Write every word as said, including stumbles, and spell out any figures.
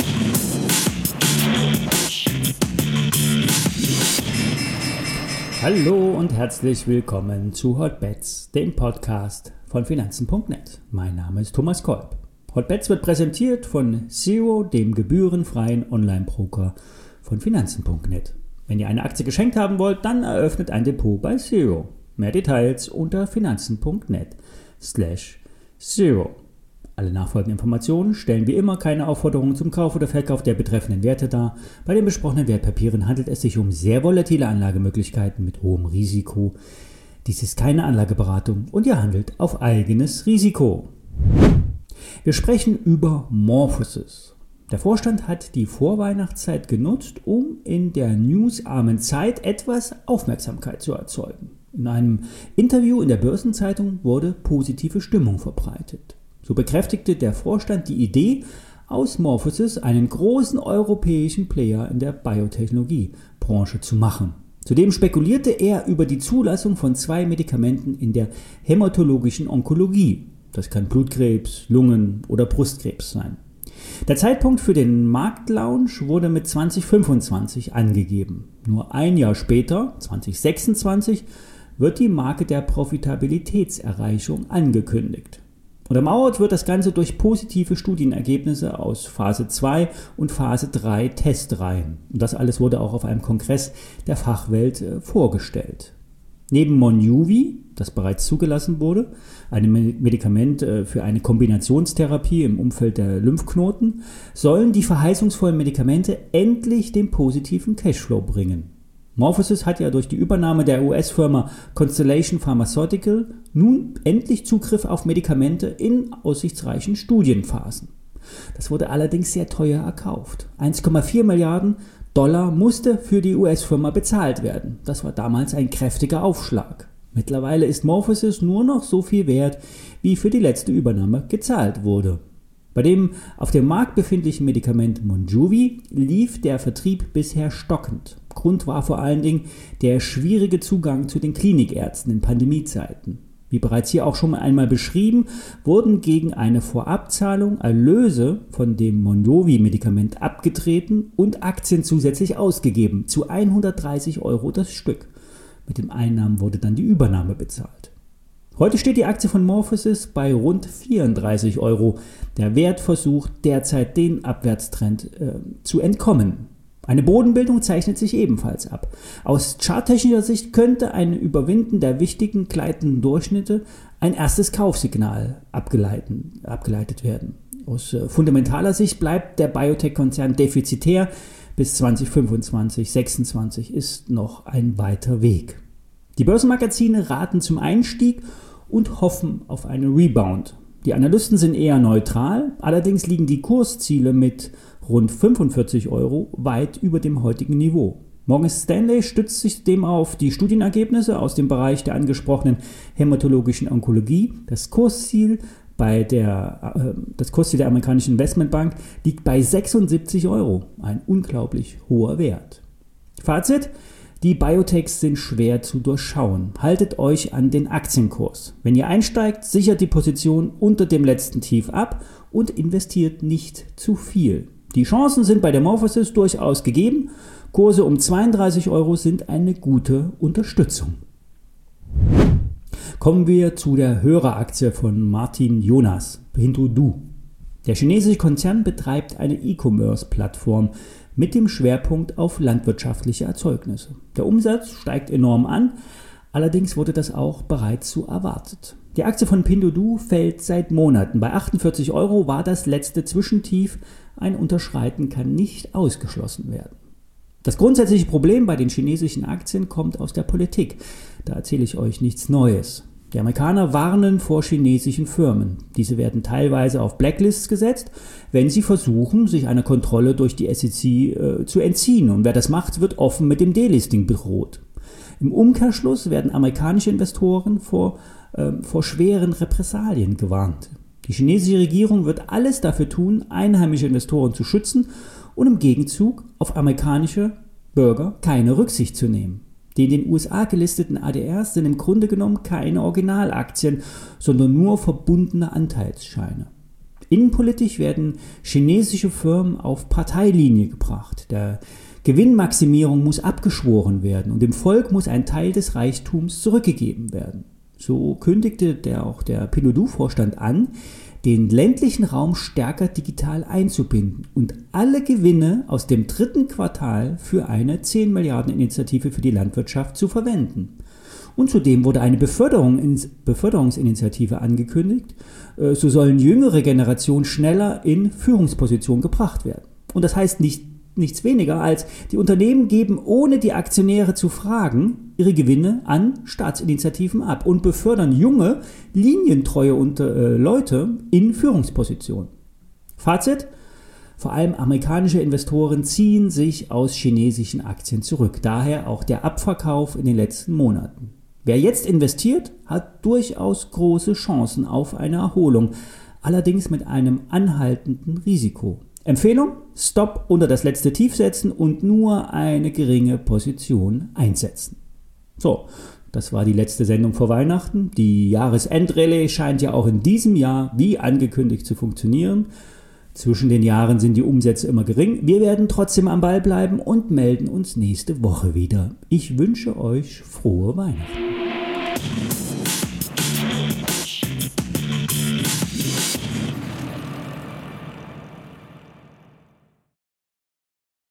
Hallo und herzlich willkommen zu Hotbets, dem Podcast von Finanzen punkt net. Mein Name ist Thomas Kolb. Hotbets wird präsentiert von Xero, dem gebührenfreien Online-Broker von Finanzen punkt net. Wenn ihr eine Aktie geschenkt haben wollt, dann eröffnet ein Depot bei Xero. Mehr Details unter finanzen punkt net slash Xero. Alle nachfolgenden Informationen stellen wie immer keine Aufforderungen zum Kauf oder Verkauf der betreffenden Werte dar. Bei den besprochenen Wertpapieren handelt es sich um sehr volatile Anlagemöglichkeiten mit hohem Risiko. Dies ist keine Anlageberatung und ihr handelt auf eigenes Risiko. Wir sprechen über Morphosis. Der Vorstand hat die Vorweihnachtszeit genutzt, um in der newsarmen Zeit etwas Aufmerksamkeit zu erzeugen. In einem Interview in der Börsenzeitung wurde positive Stimmung verbreitet. So bekräftigte der Vorstand die Idee, aus Morphosis einen großen europäischen Player in der Biotechnologiebranche zu machen. Zudem spekulierte er über die Zulassung von zwei Medikamenten in der hämatologischen Onkologie. Das kann Blutkrebs, Lungen- oder Brustkrebs sein. Der Zeitpunkt für den Marktlaunch wurde mit zwanzig fünfundzwanzig angegeben. Nur ein Jahr später, zwanzig sechsundzwanzig, wird die Marke der Profitabilitätserreichung angekündigt. Untermauert wird das Ganze durch positive Studienergebnisse aus Phase zwei und Phase drei Testreihen. Und das alles wurde auch auf einem Kongress der Fachwelt äh, vorgestellt. Neben Monjuvi, das bereits zugelassen wurde, einem Medikament äh, für eine Kombinationstherapie im Umfeld der Lymphknoten, sollen die verheißungsvollen Medikamente endlich den positiven Cashflow bringen. Morphosis hat ja durch die Übernahme der U S-Firma Constellation Pharmaceutical nun endlich Zugriff auf Medikamente in aussichtsreichen Studienphasen. Das wurde allerdings sehr teuer erkauft. eins Komma vier Milliarden Dollar musste für die U S-Firma bezahlt werden. Das war damals ein kräftiger Aufschlag. Mittlerweile ist Morphosis nur noch so viel wert, wie für die letzte Übernahme gezahlt wurde. Bei dem auf dem Markt befindlichen Medikament Monjuvi lief der Vertrieb bisher stockend. Grund war vor allen Dingen der schwierige Zugang zu den Klinikärzten in Pandemiezeiten. Wie bereits hier auch schon einmal beschrieben, wurden gegen eine Vorabzahlung Erlöse von dem Monjuvi-Medikament abgetreten und Aktien zusätzlich ausgegeben, zu hundertdreißig Euro das Stück. Mit den Einnahmen wurde dann die Übernahme bezahlt. Heute steht die Aktie von Morphosis bei rund vierunddreißig Euro. Der Wert versucht derzeit den Abwärtstrend äh, zu entkommen. Eine Bodenbildung zeichnet sich ebenfalls ab. Aus charttechnischer Sicht könnte ein Überwinden der wichtigen gleitenden Durchschnitte ein erstes Kaufsignal abgeleiten, abgeleitet werden. Aus äh, fundamentaler Sicht bleibt der Biotech-Konzern defizitär. Bis zwanzig fünfundzwanzig, sechsundzwanzig ist noch ein weiter Weg. Die Börsenmagazine raten zum Einstieg und hoffen auf einen Rebound. Die Analysten sind eher neutral, allerdings liegen die Kursziele mit rund fünfundvierzig Euro weit über dem heutigen Niveau. Morgan Stanley stützt sich zudem auf die Studienergebnisse aus dem Bereich der angesprochenen hämatologischen Onkologie. Das Kursziel bei der, äh, das Kursziel der amerikanischen Investmentbank liegt bei sechsundsiebzig Euro, ein unglaublich hoher Wert. Fazit: Die Biotechs sind schwer zu durchschauen. Haltet euch an den Aktienkurs. Wenn ihr einsteigt, sichert die Position unter dem letzten Tief ab und investiert nicht zu viel. Die Chancen sind bei der Morphosis durchaus gegeben. Kurse um zweiunddreißig Euro sind eine gute Unterstützung. Kommen wir zu der Höreraktie von Martin Jonas, Pinduoduo. Der chinesische Konzern betreibt eine E-Commerce-Plattform mit dem Schwerpunkt auf landwirtschaftliche Erzeugnisse. Der Umsatz steigt enorm an, allerdings wurde das auch bereits so erwartet. Die Aktie von Pinduoduo fällt seit Monaten. Bei achtundvierzig Euro war das letzte Zwischentief. Ein Unterschreiten kann nicht ausgeschlossen werden. Das grundsätzliche Problem bei den chinesischen Aktien kommt aus der Politik. Da erzähle ich euch nichts Neues. Die Amerikaner warnen vor chinesischen Firmen. Diese werden teilweise auf Blacklists gesetzt, wenn sie versuchen, sich einer Kontrolle durch die S E C äh, zu entziehen. Und wer das macht, wird offen mit dem Delisting bedroht. Im Umkehrschluss werden amerikanische Investoren vor, äh, vor schweren Repressalien gewarnt. Die chinesische Regierung wird alles dafür tun, einheimische Investoren zu schützen und im Gegenzug auf amerikanische Bürger keine Rücksicht zu nehmen. Die in den U S A gelisteten A D Rs sind im Grunde genommen keine Originalaktien, sondern nur verbundene Anteilsscheine. Innenpolitisch werden chinesische Firmen auf Parteilinie gebracht. Der Gewinnmaximierung muss abgeschworen werden und dem Volk muss ein Teil des Reichtums zurückgegeben werden. So kündigte der, auch der Pinduoduo-Vorstand an, den ländlichen Raum stärker digital einzubinden und alle Gewinne aus dem dritten Quartal für eine zehn Milliarden Initiative für die Landwirtschaft zu verwenden. Und zudem wurde eine Beförderung, Beförderungsinitiative angekündigt. So sollen jüngere Generationen schneller in Führungspositionen gebracht werden. Und das heißt nicht, nichts weniger als, die Unternehmen geben, ohne die Aktionäre zu fragen, ihre Gewinne an Staatsinitiativen ab und befördern junge, linientreue unter, äh, Leute in Führungspositionen. Fazit: Vor allem amerikanische Investoren ziehen sich aus chinesischen Aktien zurück. Daher auch der Abverkauf in den letzten Monaten. Wer jetzt investiert, hat durchaus große Chancen auf eine Erholung, allerdings mit einem anhaltenden Risiko. Empfehlung: Stop unter das letzte Tief setzen und nur eine geringe Position einsetzen. So, das war die letzte Sendung vor Weihnachten. Die Jahresendrallye scheint ja auch in diesem Jahr wie angekündigt zu funktionieren. Zwischen den Jahren sind die Umsätze immer gering. Wir werden trotzdem am Ball bleiben und melden uns nächste Woche wieder. Ich wünsche euch frohe Weihnachten.